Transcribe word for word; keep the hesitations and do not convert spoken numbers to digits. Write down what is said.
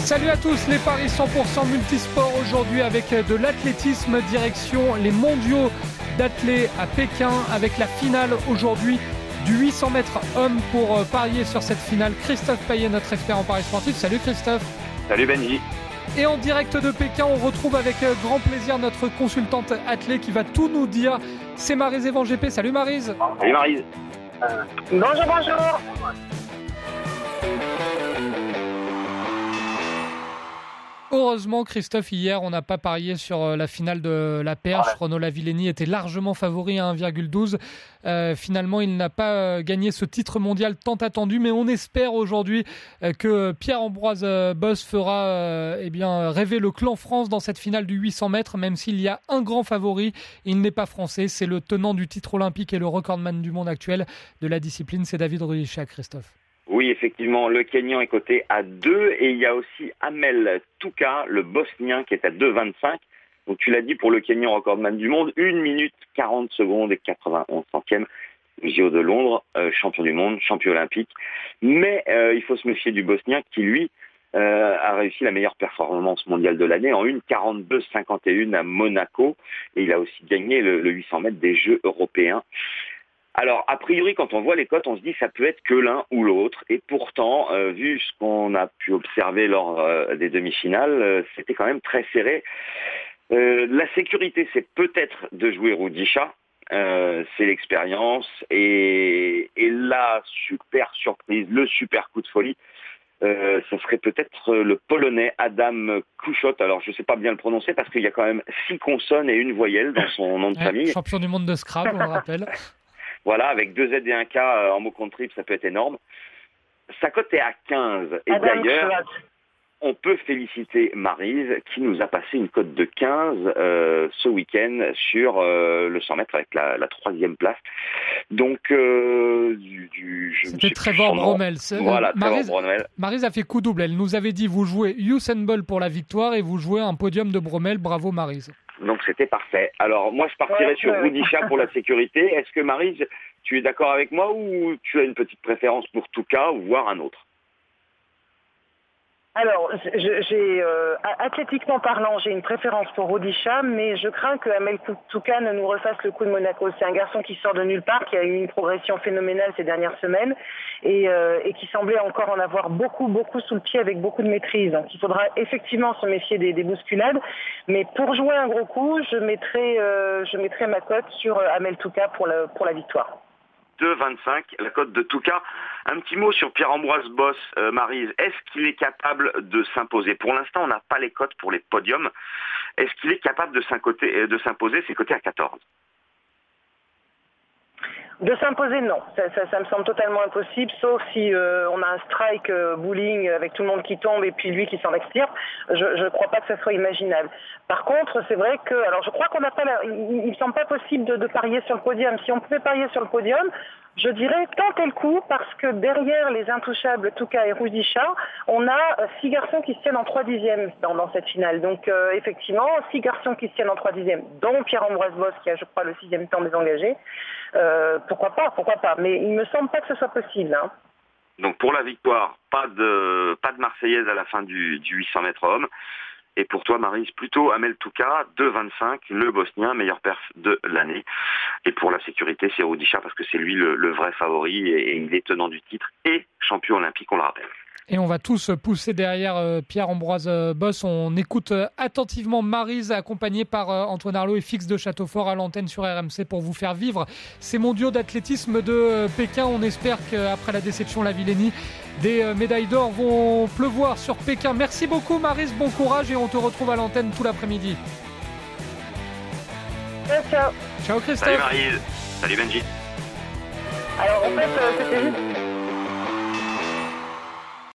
Salut à tous, les paris cent pour cent multisport aujourd'hui avec de l'athlétisme, direction les mondiaux d'athlé à Pékin avec la finale aujourd'hui du huit cents mètres hommes. Pour parier sur cette finale, Christophe Payet, notre expert en paris sportif. Salut Christophe. Salut Benji. Et en direct de Pékin, on retrouve avec grand plaisir notre consultante athlète qui va tout nous dire. C'est Maryse Evan G P. Salut Maryse. Salut Maryse. Euh, bonjour, bonjour. Heureusement, Christophe, hier, on n'a pas parié sur la finale de la perche. Ouais. Renaud Lavillenie était largement favori à un virgule douze. Euh, finalement, il n'a pas gagné ce titre mondial tant attendu, mais on espère aujourd'hui que Pierre-Ambroise Bosse fera euh, eh bien, rêver le clan France dans cette finale du huit cents mètres, même s'il y a un grand favori. Il n'est pas français, c'est le tenant du titre olympique et le recordman du monde actuel de la discipline, c'est David Rudisha, Christophe. Oui, effectivement, le Kényan est coté à deux et il y a aussi Amel Touka, le Bosnien, qui est à deux virgule vingt-cinq. Donc tu l'as dit, pour le Kényan recordman du monde, une minute quarante secondes et quatre-vingt-onze centièmes. J O de Londres, euh, champion du monde, champion olympique. Mais euh, il faut se méfier du Bosnien qui, lui, euh, a réussi la meilleure performance mondiale de l'année en une quarante-deux cinquante et un à Monaco. Et il a aussi gagné le, le huit cents mètres des Jeux européens. Alors, a priori, quand on voit les cotes, on se dit que ça peut être que l'un ou l'autre. Et pourtant, euh, vu ce qu'on a pu observer lors euh, des demi-finales, euh, c'était quand même très serré. Euh, la sécurité, c'est peut-être de jouer Rudisha. Euh, c'est l'expérience. Et, et la super surprise, le super coup de folie, euh, ce serait peut-être le Polonais Adam Kuchot. Alors, je ne sais pas bien le prononcer parce qu'il y a quand même six consonnes et une voyelle dans son nom de ouais, famille. Champion du monde de Scrabble, on le rappelle. Voilà, avec deux Z et un K en mot contre triple, ça peut être énorme. Sa cote est à quinze. Et Adam d'ailleurs, Schwartz. On peut féliciter Maryse qui nous a passé une cote de quinze euh, ce week-end sur euh, le cent mètres avec la, la troisième place. Donc, euh, du, du, je c'était Trevor Bromell. Voilà, Maryse, Trevor Bromell. Maryse a fait coup double. Elle nous avait dit, vous jouez Usain Bolt pour la victoire et vous jouez un podium de Bromell. Bravo Maryse. Donc c'était parfait. Alors moi je partirais ouais, sur ouais. Rudisha pour la sécurité. Est-ce que Maryse, tu es d'accord avec moi ou tu as une petite préférence pour Touka ou voire un autre? Alors, j'ai, euh, athlétiquement parlant, j'ai une préférence pour Rudisha, mais je crains que Amel Touka ne nous refasse le coup de Monaco. C'est un garçon qui sort de nulle part, qui a eu une progression phénoménale ces dernières semaines et, euh, et qui semblait encore en avoir beaucoup, beaucoup sous le pied avec beaucoup de maîtrise. Donc, il faudra effectivement se méfier des, des bousculades, mais pour jouer un gros coup, je mettrai, euh, je mettrai ma cote sur Amel Touka pour la, pour la victoire. deux virgule vingt-cinq, la cote de Touka. Un petit mot sur Pierre-Ambroise Bosse, euh, Maryse. Est-ce qu'il est capable de s'imposer? Pour l'instant, on n'a pas les cotes pour les podiums. Est-ce qu'il est capable de s'imposer? C'est coté à quatorze. De s'imposer, non. Ça, ça, ça me semble totalement impossible, sauf si euh, on a un strike euh, bowling avec tout le monde qui tombe et puis lui qui s'en extirpe. Je ne crois pas que ça soit imaginable. Par contre, c'est vrai que, alors je crois qu'on n'a pas, la, il ne me semble pas possible de, de parier sur le podium. Si on pouvait parier sur le podium, je dirais tentez le coup parce que derrière les intouchables Touka et Rudisha, on a six garçons qui se tiennent en trois dixièmes dans, dans cette finale. Donc euh, effectivement, six garçons qui se tiennent en trois dixièmes, dont Pierre-Ambroise Bosse qui a, je crois, le sixième temps désengagé. Euh, pourquoi pas, pourquoi pas. Mais il me semble pas que ce soit possible. Hein. Donc pour la victoire, pas de pas de Marseillaise à la fin du, du huit cents mètres hommes. Et pour toi, Maryse, plutôt Amel Touka, deux virgule vingt-cinq, le Bosnien, meilleur perf de l'année. Et pour la sécurité, c'est Rudisha parce que c'est lui le, le vrai favori et, et il est tenant du titre et champion olympique, on le rappelle. Et on va tous pousser derrière euh, Pierre-Ambroise euh, Bosse. On écoute euh, attentivement Maryse, accompagnée par euh, Antoine Arlot et Fix de Châteaufort à l'antenne sur R M C pour vous faire vivre ces mondiaux d'athlétisme de euh, Pékin. On espère qu'après la déception Lavillenie, des euh, médailles d'or vont pleuvoir sur Pékin. Merci beaucoup Maryse, bon courage et on te retrouve à l'antenne tout l'après-midi. Ciao, ciao. Ciao Christophe. Salut Maryse. Salut Benji. Alors en fait, euh, c'était juste...